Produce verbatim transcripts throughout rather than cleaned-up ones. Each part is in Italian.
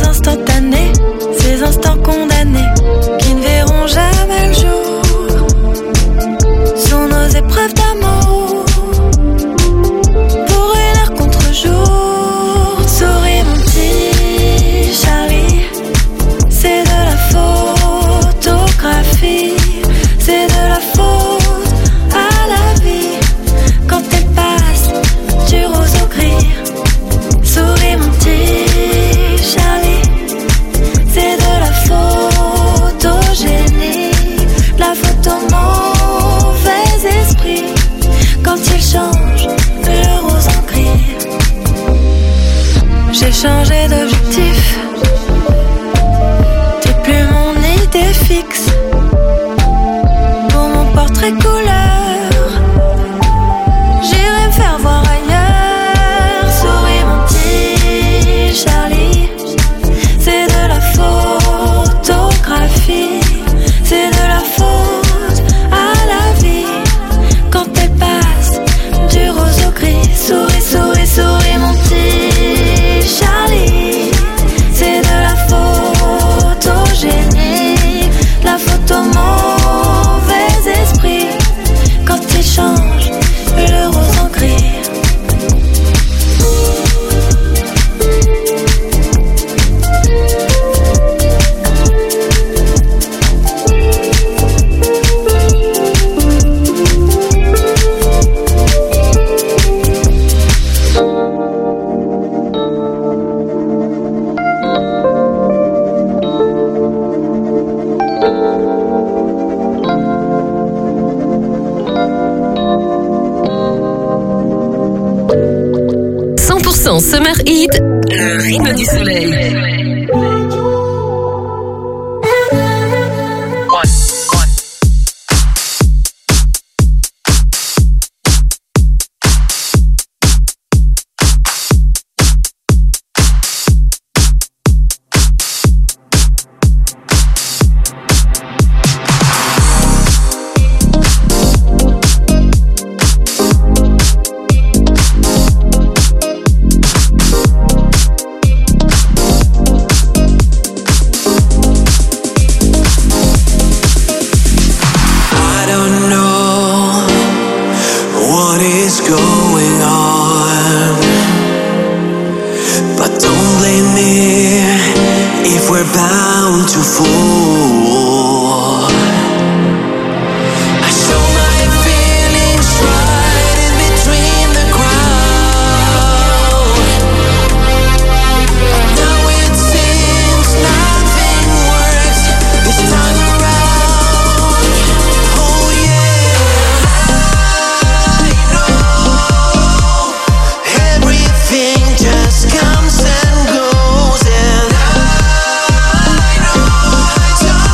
instantanés, ces instants condamnés qui ne verront jamais le jour, sont nos épreuves d'amour. Pour une heure contre jour, souris mon petit Charlie, c'est de la photographie, c'est de la faute à la vie quand elle passe du rose au gris. Souris mon petit Charlie, c'est de la photogénie, la photo mauvais esprit quand il change le rose en gris. J'ai changé d'objectif, t'es plus mon idée fixe. Pour mon portrait couleur, j'irai me faire voir ailleurs. Souris mon petit Charlie, c'est de la photographie, c'est de la faute à la vie quand elle passe du rose au gris. Souris, souris, souris mon petit Charlie, c'est de la photogénie, la photo mauvais esprit quand il change le rose en gris. cent pour cent Summer Heat, le rythme du soleil. Comes and goes, and I know I don't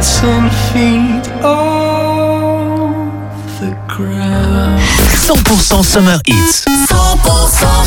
some feet off the ground. cent pour cent Summer Hits. cent pour cent.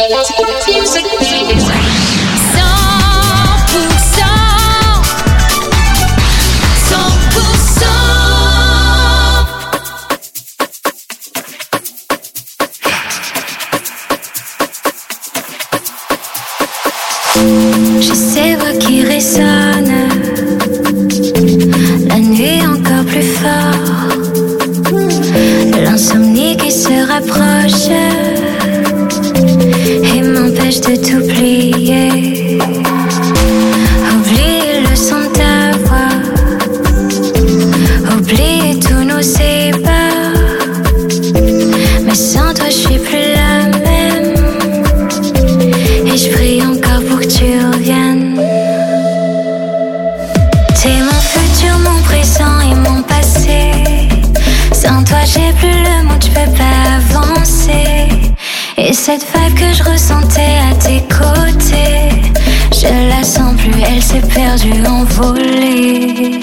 J'ai ces voix qui résonnent, la nuit encore plus fort, l'insomnie qui se rapproche et m'empêche de t'oublier. Oublier le son de ta voix, oublier tous nos ébats, mais sans toi je suis plus la même et je prie encore pour que tu reviennes. T'es mon futur, mon présent et mon passé. Sans toi j'ai plus le mood, je peux pas avancer. Et cette vibe que je ressentais à tes côtés, je la sens plus, elle s'est perdue, envolée.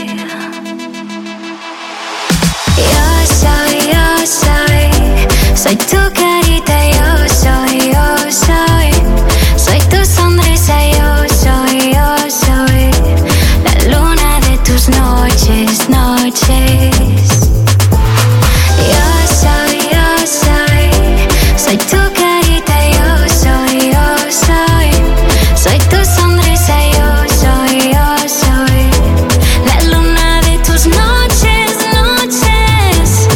Yo soy, yo soy, soy tu carita, yo soy, yo soy, soy tu sonrisa, yo soy, yo soy, la luna de tus noches, noches. Yo soy, yo soy, soy tu carita, yo soy, yo soy, soy tu sonrisa, yo soy, yo soy, la luna de tus noches, noches.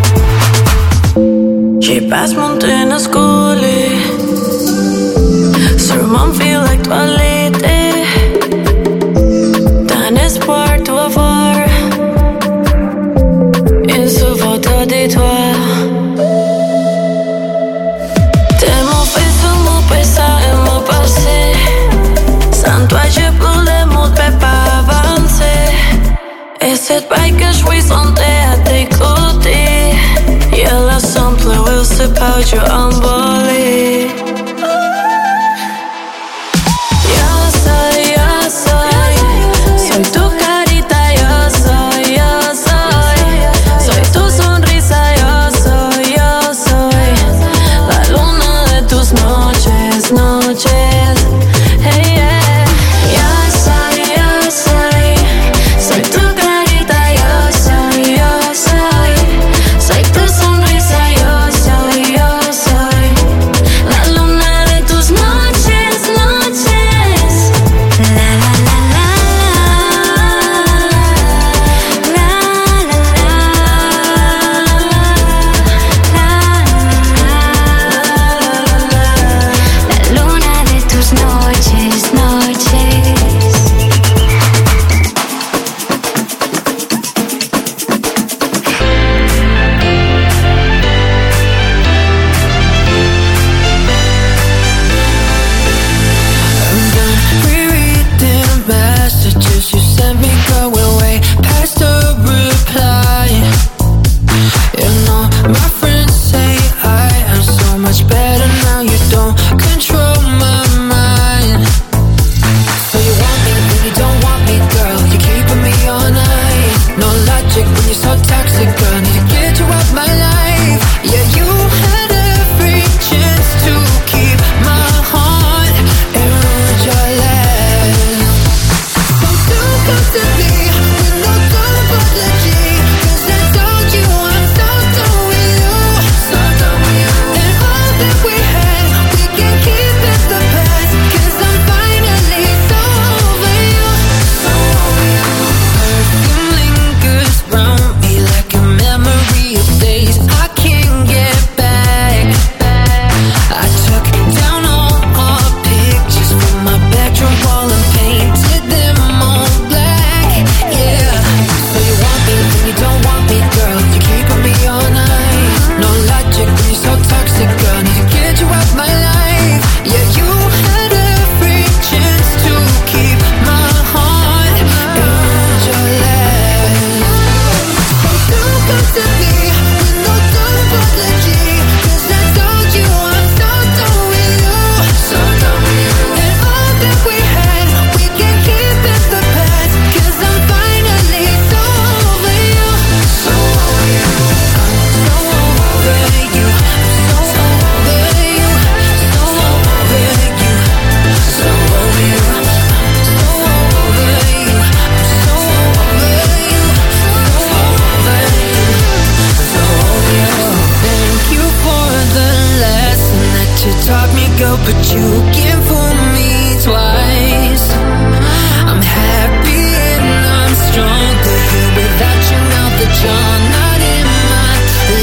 J'ai passe mon temps à scouler, sûrement me feel like toi l'été. T'as un espoir, tu vas voir une sous-photo de toi. T'es mon faisceau, mon présent et mon passé. Sans toi j'ai plus les mots, je peux pas avancer. Et cette baille que je suis sentée à tes côtés, yeah, la simple will slip out your envolée. Yo soy, yo soy, soy tu carita, yo soy, yo soy, soy tu sonrisa, yo soy, yo soy, la luna de tus noches, noches. Hey, yeah. Yo soy, yo soy, soy tu carita, yo soy, yo soy, soy tu sonrisa, yo soy, yo soy, go, but you can't fool me twice. I'm happy and I'm stronger here without you now that you're not in my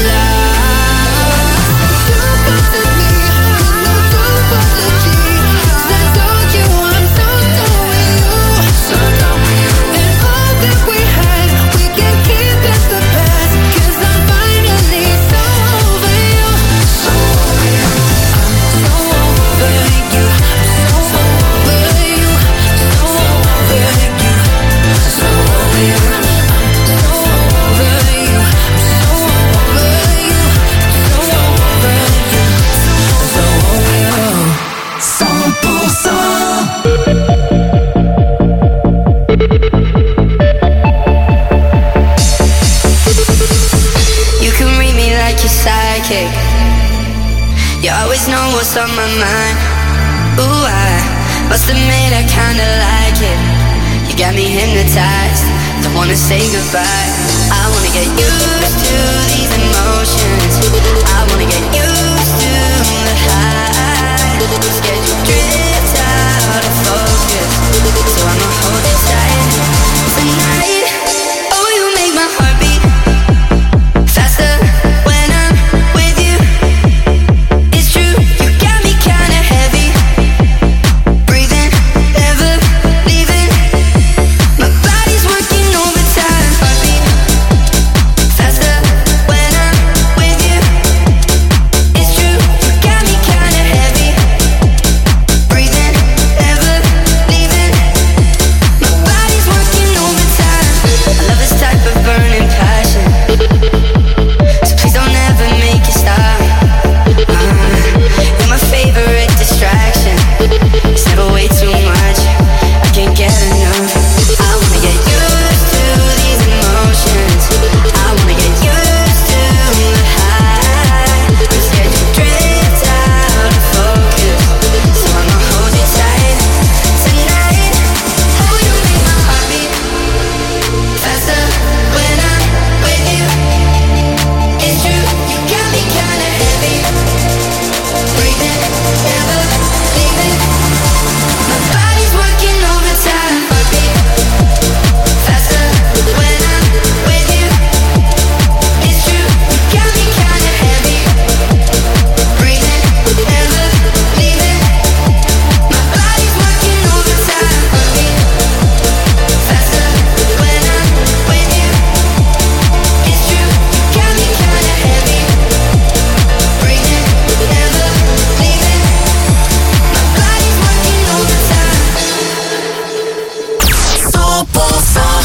life. You ghosted me with no apology, 'cause I told you I'm so done with you, so done with you. And all that we had, we can keep as the past, 'cause I'm finally so over you, so over you. I'm so over you, I'm so over you, so over you, so over you. I'm so over you, I'm so over you, so over you, so over you. cent pour cent. You can read me like your sidekick. You always know what's on my mind. Ooh, I must admit I kinda like it. You got me hypnotized, don't wanna say goodbye. I wanna get used to these emotions. I wanna get used to the high. I'm scared you drift out of focus, so I'ma hold you tight tonight. Oh, you make my heart beat faster when I'm with you. It's true, you got me kinda heavy, breathing, never leaving. My body's working overtime. Heartbeat faster when I'm with you. It's true, you got me kinda heavy, breathing, never leaving. My body's working overtime. I love this type of burning passion, so please don't ever make it stop. Uh, you're my favorite distraction. It's never way too much, I can't get enough. I wanna get used to these emotions. I wanna get used to the high. I'm scared you drift out of focus, so I'ma hold you tight tonight. Oh, you make my heart beat faster when I'm with you. It's true, you got me kinda heavy, breathing, never leaving. My body's working overtime. Heartbeat faster when I'm with you. It's true, you got me kinda heavy, breathing, never leaving. My body's working overtime. Heartbeat faster when I'm with you. It's true, you got me kinda heavy, breathing, never leaving. My body's working overtime. cent pour cent.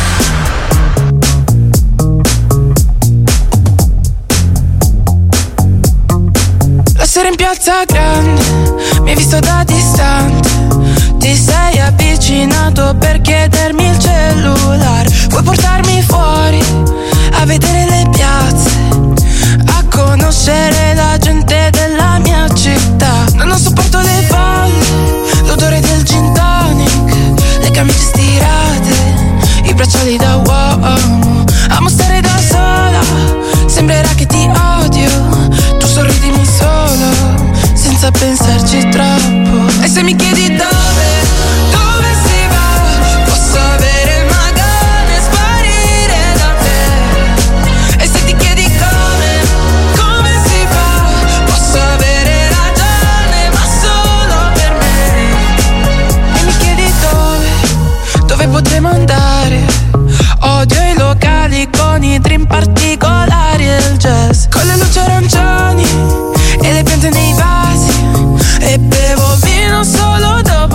La sera in piazza grande, mi hai visto da distante. Ti sei avvicinato per chiedermi il cellulare. Vuoi portarmi fuori a vedere le piazze, a conoscere la gente della mia città. No, non sopporto le palle, l'odore del gin tonic, le camicie stirate, i bracciali da uomo. Amo stare da sola, sembrerà che ti odio. Tu sorridimi solo, senza pensarci troppo. E se mi chiedi dove, dove si va, posso avere il magone e sparire da te. E se ti chiedi come, come si fa, posso avere ragione, ma solo per me. E mi chiedi dove, dove potremo andare. Odio i locali con i drink particolari e il jazz, con le luci arancioni e le piante nei vasi. E bevo vino solo dopo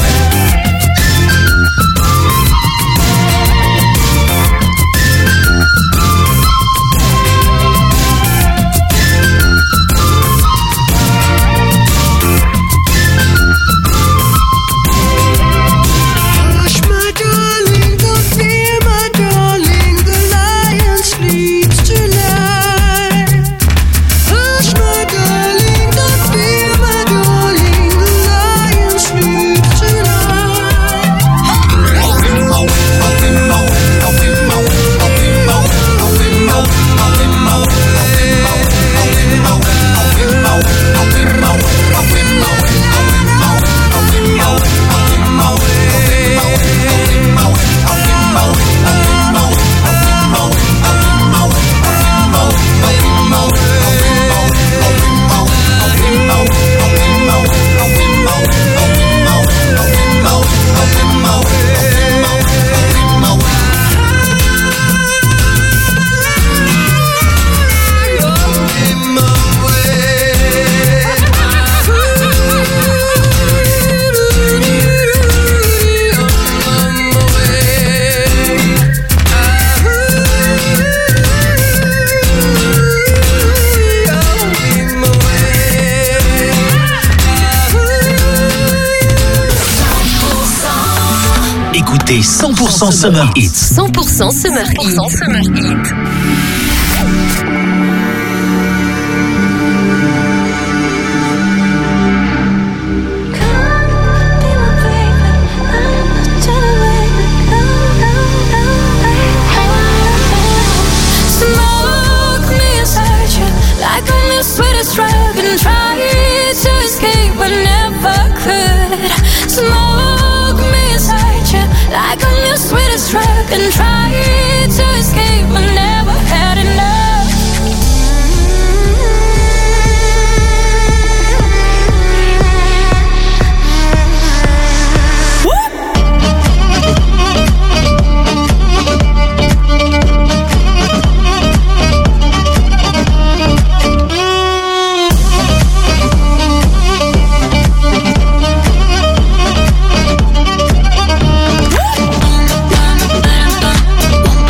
cent pour cent Summer Hits. cent pour cent Summer Hits. Like a new sweetest drug and try to escape, but never had enough. Boom,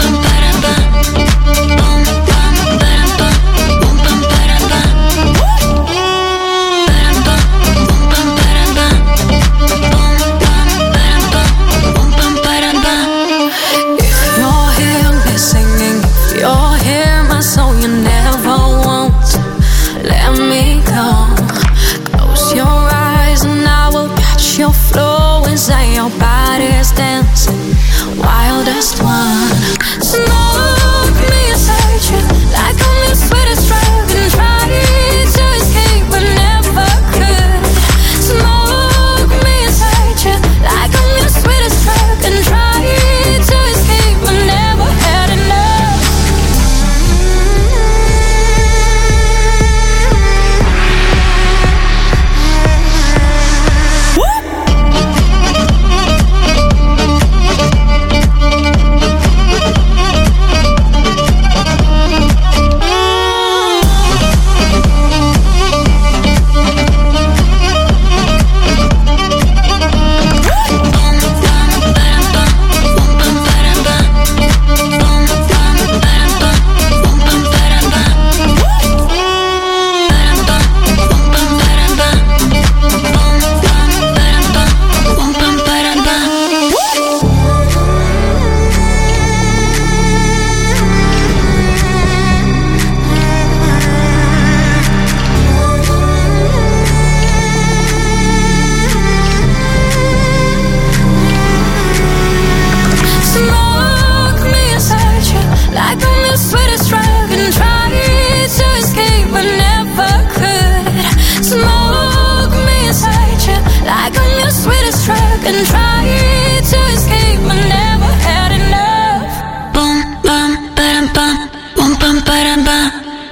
bodies dancing, wildest one. Smoke me inside you like I'm your sweetest drug, and try to escape but never could. Smoke me inside you like I'm your sweetest drug, and try to escape but never had enough. Smoke me inside you like I'm your sweetest drug, and try to escape but never could. Smoke me inside you like I'm your sweetest drug, and try to escape but never had enough. Boom, bum, ba-dum, bum, boom, bum, ba-dum, bum.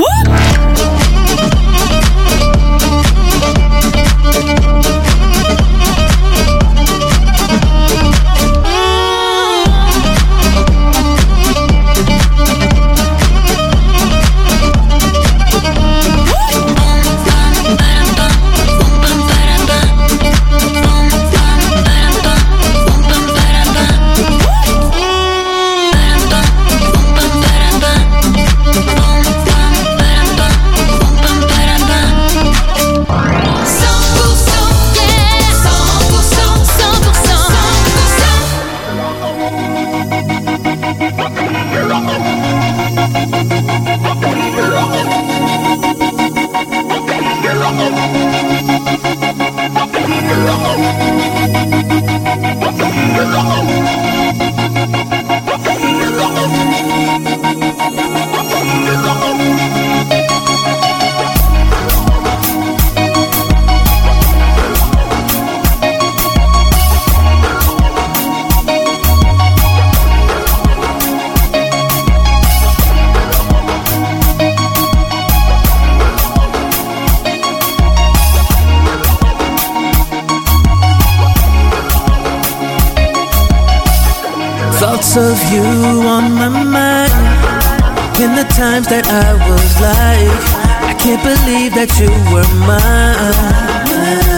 Thoughts of you on my mind. In the times that I was like, I can't believe that you were mine.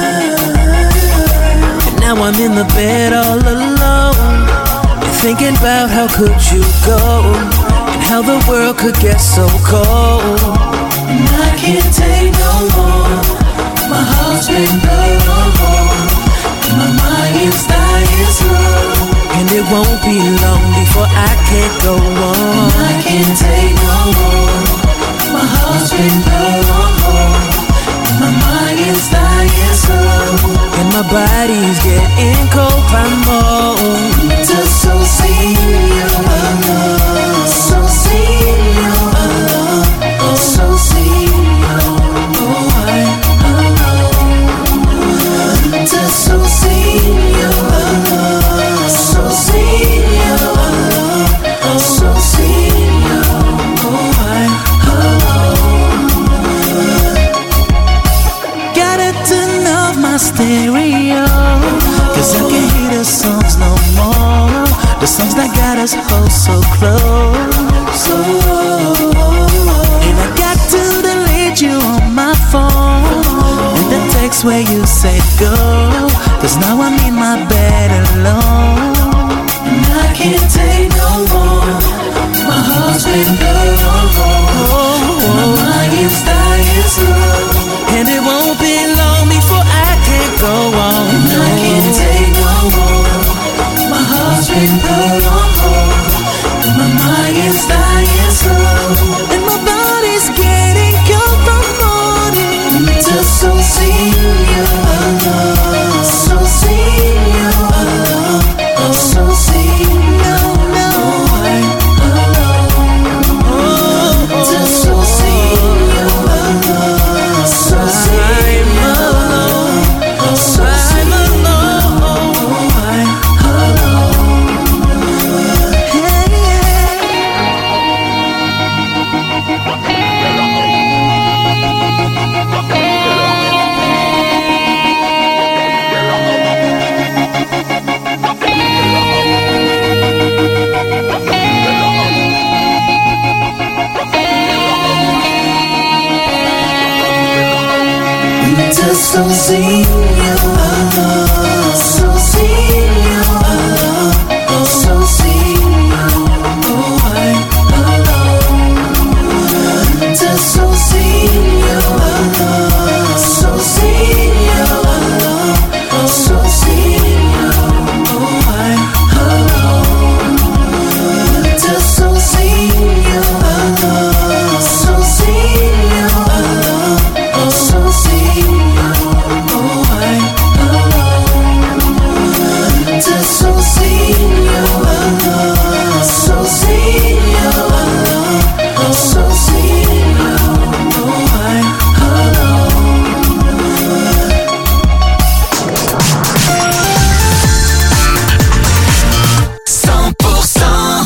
And now I'm in the bed all alone, and thinking about how could you go, and how the world could get so cold. And I can't take no more. My heart's been burned on hold, and my mind's dying slow. And it won't be long before I can't go on. I can't take no more. My heart's been put on hold, and my mind is dying slow, and my body's getting cold by more. Dissociate, alone, dissociate, alone, dissociate, alone, dissociate, alone. Stereo, cause I can't hear the songs no more. The songs that got us both so close. And I got to delete you on my phone, and the text where you said go, cause now I'm in my bed alone. And I can't take no more. My heart's been burned on hold, and my mind is dying slow, and it won't be long before I can't go on. And I can't take no more. My heart's been put on hold, and my mind is dying slow, and my body's getting cold from morning. Dissociate, alone, dissociate, alone, alone. sozinho, sozinho, sozinho, alone, tá sozinho, sozinho, sozinho, alone, tá sozinho, sozinho, sozinho, alone, tá sozinho, sozinho, sozinho, alone. cent pour cent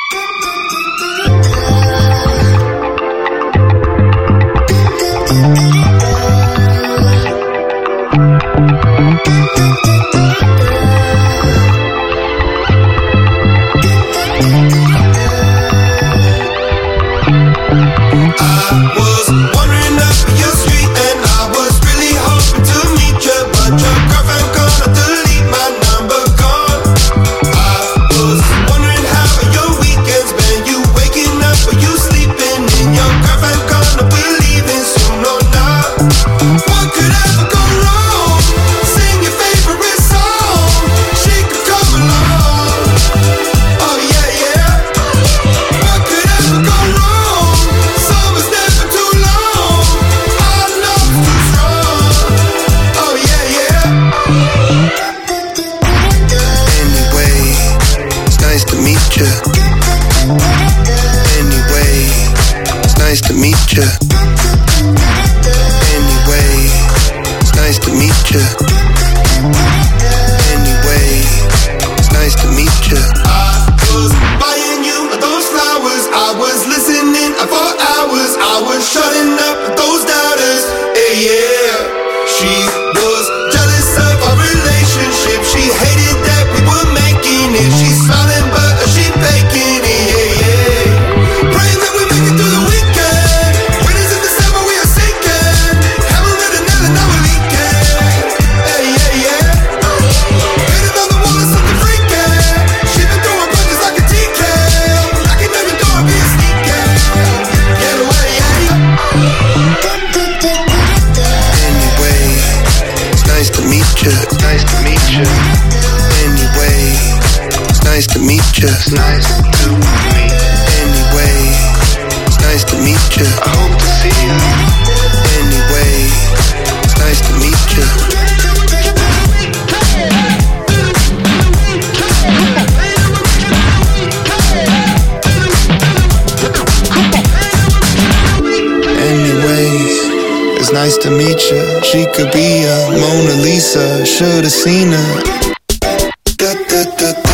Should've seen her. Da, da, da, da.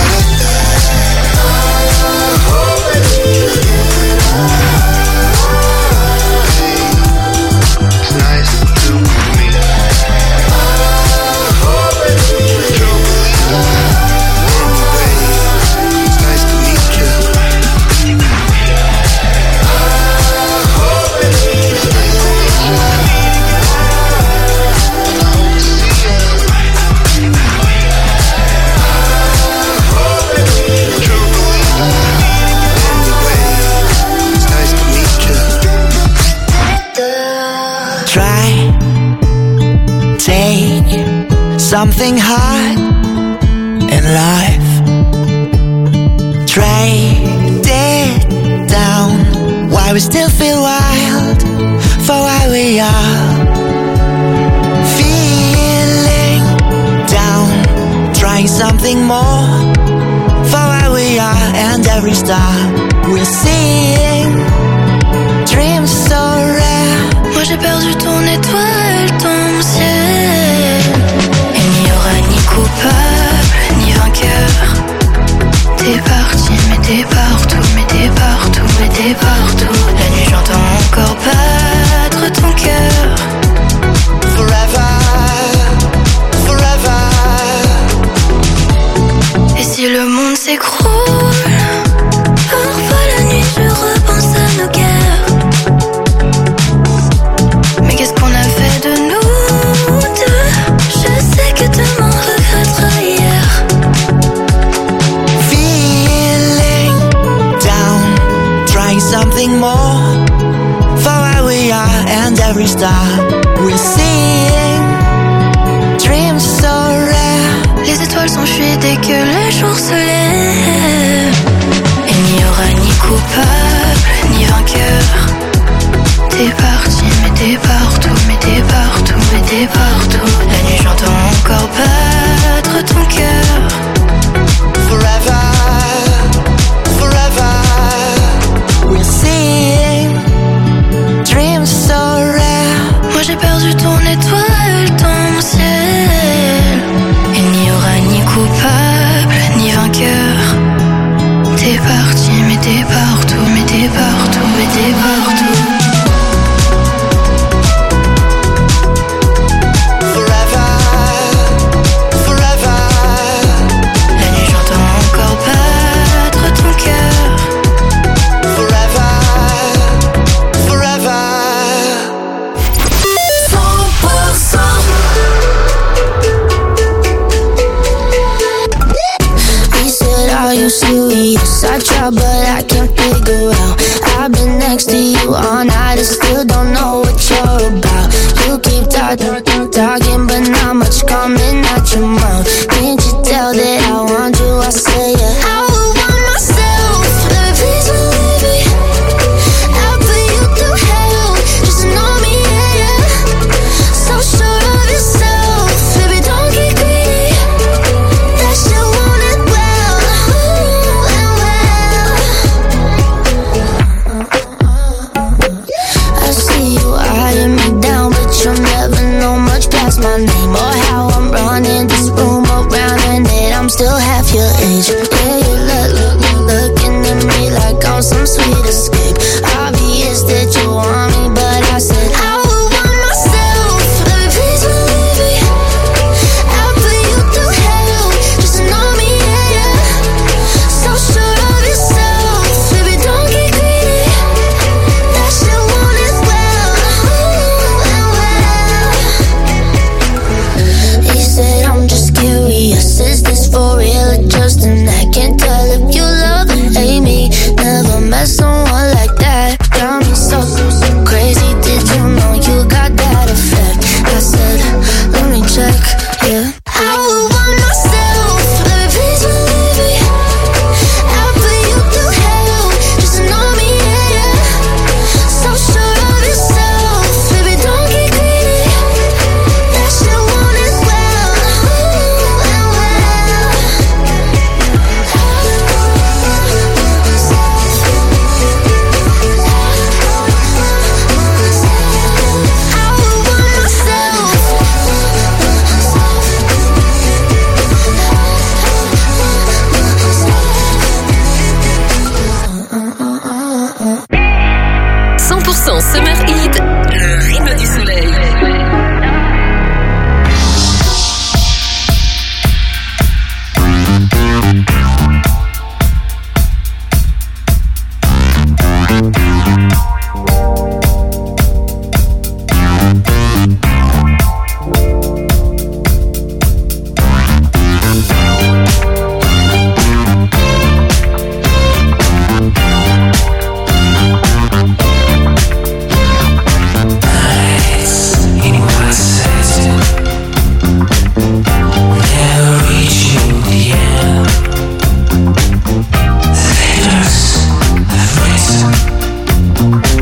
Something hard in life, trade it down. Why we still feel wild for why we are. Feeling down, trying something more for why we are. And every star we're seeing, dreams so rare. Moi j'ai perdu ton étoile, ton ciel. Ni coupable, ni vainqueur. T'es parti, mais t'es partout, mais t'es partout, mais t'es partout. La nuit j'entends encore battre ton cœur. Forever, forever. Et si le monde s'écroule, parfois la nuit je repense à nos guerres. Mais qu'est-ce qu'on a fait de nous? more for where we are and every star we're seeing. Dreams so rare. Les étoiles s'enfuient dès que le jour se lève. Il n'y aura ni coupable, ni vainqueur. T'es parti, mais t'es partout, mais t'es partout, mais t'es partout. La nuit j'entends encore battre ton cœur. Forever, forever, we're seeing. Dreams so rare. Moi j'ai perdu ton étoile, ton ciel. Il n'y aura ni coupable, ni vainqueur. T'es parti, mais t'es partout, mais t'es partout, mais t'es partout. Serious, I try but I can't figure out. I've been next to you all night and still don't know what you're about. You keep talking, talking but not much coming out your mouth. Can't you tell that I want you? I say yeah. I would want myself, baby, please believe me. I'll put you through hell, just to know me, yeah, yeah. So sure of yourself, baby, don't get greedy. That shit want it well. I see you eyeing me down, but you'll never know much past my name or how I'm running this room around, and that I'm still half your age. Yeah, you look, look, looking at me like I'm some sweet escape. Obvious that you want me, but I said I would want myself, baby, please believe me. I'll put you through hell, just to know me, yeah, yeah. So sure of yourself, baby, don't get greedy. That shit want it well, well, well. He said I'm just curious, is this for real or just an act? Can't tell if you love or hate me. Never met someone like that. Got me so, so crazy. Did you know you got that effect? I said, let me check, yeah. I would want myself, baby, please believe me. I'll put you through hell, just to know me, yeah, yeah. So sure of yourself, baby, don't get greedy. That shit want it well, well, well. I would want myself. cent pour cent Summer Hit, le rythme du soleil. Letters I've written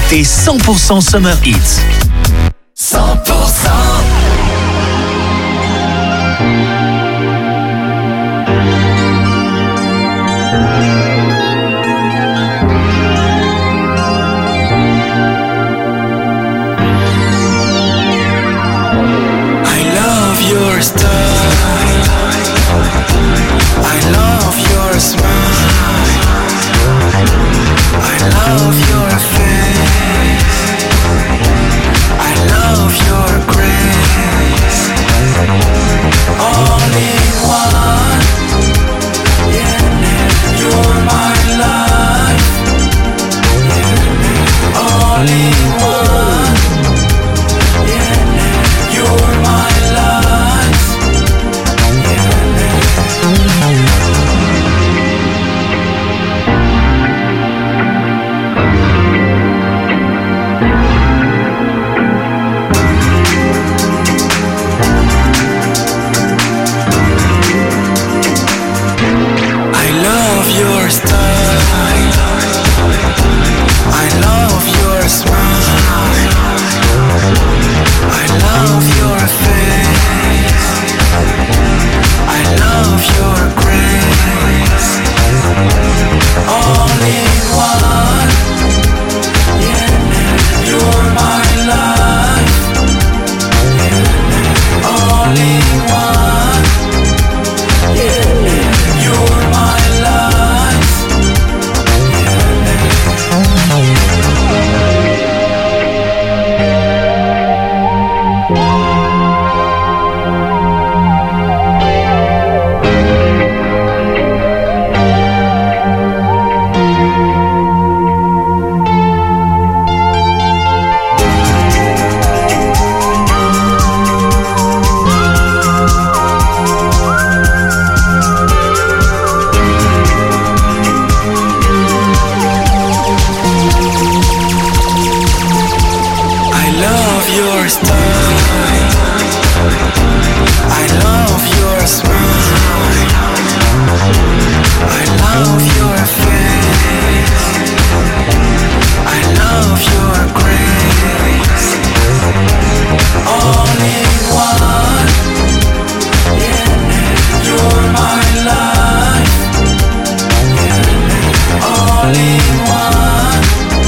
écoutez cent pour cent Summer Hits. cent pour cent I love your style, I love your smile, I love your face, I love your grace. All in one, yeah, you're my life. All in one, yeah, you're my life. I love your style, I love your smile, I love your face, I love your grace. All in one, yeah, you're my life. All in one, yeah, you're my life. I love your style, I love your smile, I love your face, I love your grace. All in one, yeah, you're my life. All in one,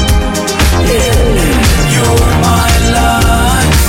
yeah, you're my life.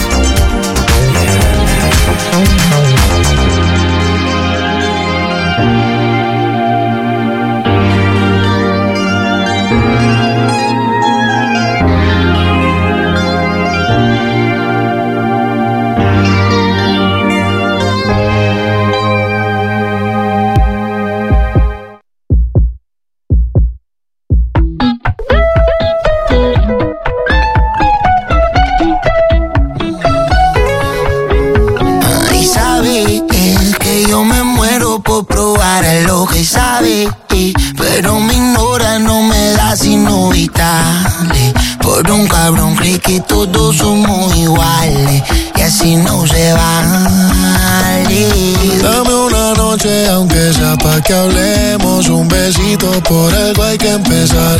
Y sabe es que yo me muero por probar lo que sabe, eh, pero me ignora, no me da sino vitarle. Por un cabrón cree que todos somos iguales y así no se vale. Dame una noche aunque sea pa' que hablemos. Un besito, por algo hay que empezar.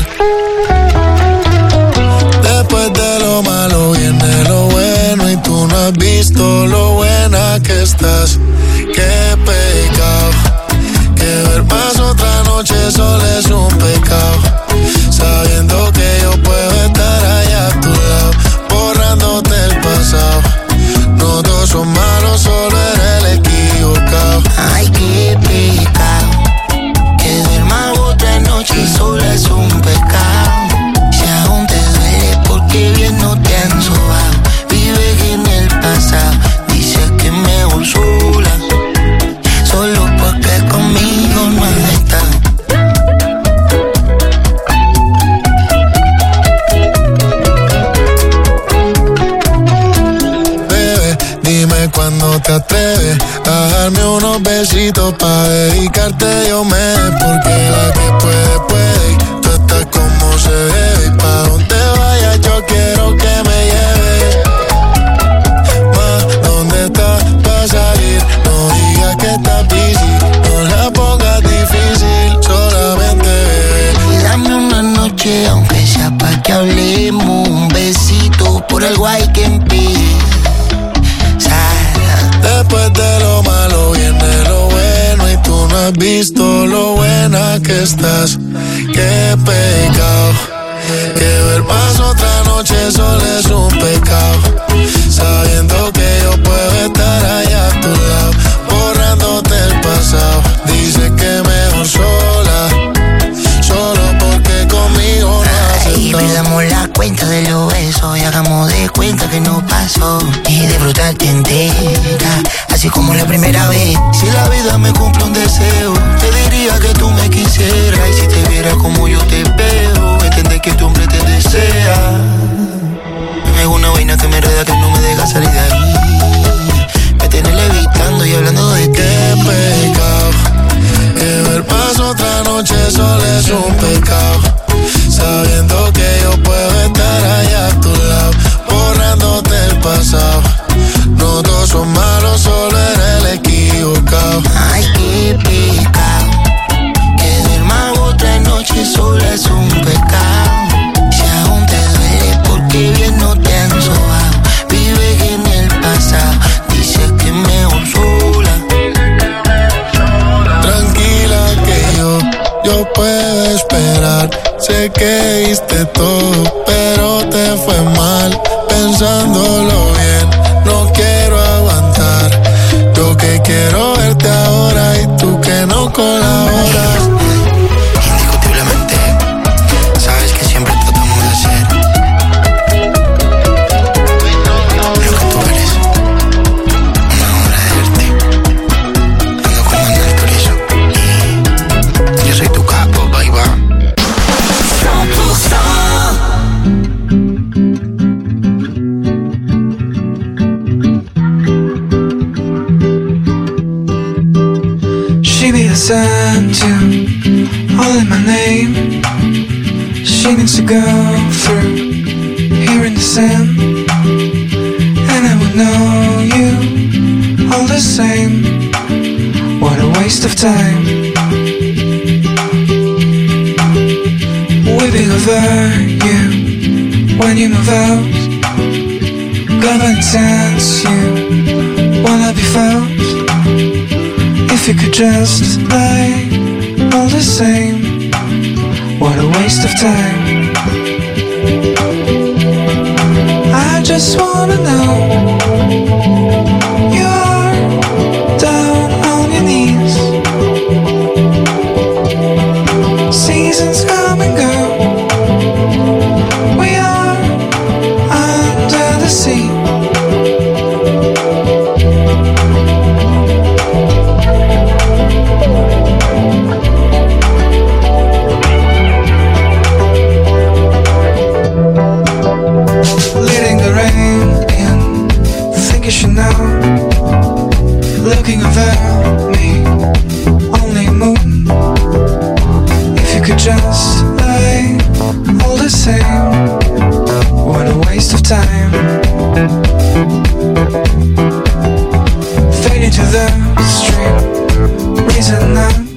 Después de lo malo viene lo bueno y tú no has visto lo buena que estás. Qué pecado, que ver más otra noche solo es un pecado. Sabiendo que yo puedo estar allá a tu lado, borrándote el pasado. No todos son malos, solo eres el equivocado. Ay, qué pecado, que ver más otra noche solo es un pecado. Si aún te duele porque bien no te han sobado, vives en el pasado, dices que mejor sola, solo porque conmigo no has estado. Bebé, dime cuándo te atreves a darme unos besitos pa' dedicarte yo me. Porque la que puede, puede, y tú estás como se debe. Y pa' donde vayas yo quiero que me lleves. Ma, ¿dónde estás pa' salir? No digas que estás busy, no la pongas difícil, solamente bebé. Y dame una noche aunque sea pa' que hablemos. Un Después de lo malo viene lo bueno y tú no has visto lo buena que estás. Qué pecado, que ver más otra noche solo es un pecado. Sabiendo que yo puedo estar allá a tu lado, borrándote el pasado. Dice que mejor sola, solo porque conmigo no has estado. Perdamos la cuenta de los besos y hagamos de cuenta que no pasó. Y disfrutarte entera, así como la primera vez. Si la vida me cumple un deseo, te diría que tú me quisieras. Y si te viera como yo te veo, entender que tu hombre te desea. Es una vaina que me enreda, que no me deja salir de ahí. Me tienes levitando y hablando de qué pecado, que ver más otra noche solo es un pecado. Sabiendo que yo puedo estar allá a tu lado, borrándote el pasado. No todos son malos, solo eres el equivocado. Ay, qué pecado, que ver más otra noche sola es un pecado. Si aún te duele porque bien no te han sobado, vives en el pasado, dices que mejor sola. Tranquila que yo, yo puedo esperar. Sé que diste todo, pero te fue mal. Pensándolo bien, no quiero aguantar. Yo que quiero verte ahora y tú que no colaboras. Indiscutiblemente, sabes que siempre tratamos de hacer lo que tú eres, una obra de arte. Ando como andar por eso y yo soy tu capo, bye bye. She be a sign to all in my name. She needs to go through here in the sand, and I would know you all the same. What a waste of time. Weeping over you when you move out. Government sense you wanna be found. If you could just lie all the same, what a waste of time. I just wanna know you're down on your knees. Seasons come and go, we are under the sea. Looking over me, only moon. If you could just lie all the same, what a waste of time. Fade into the stream, reason not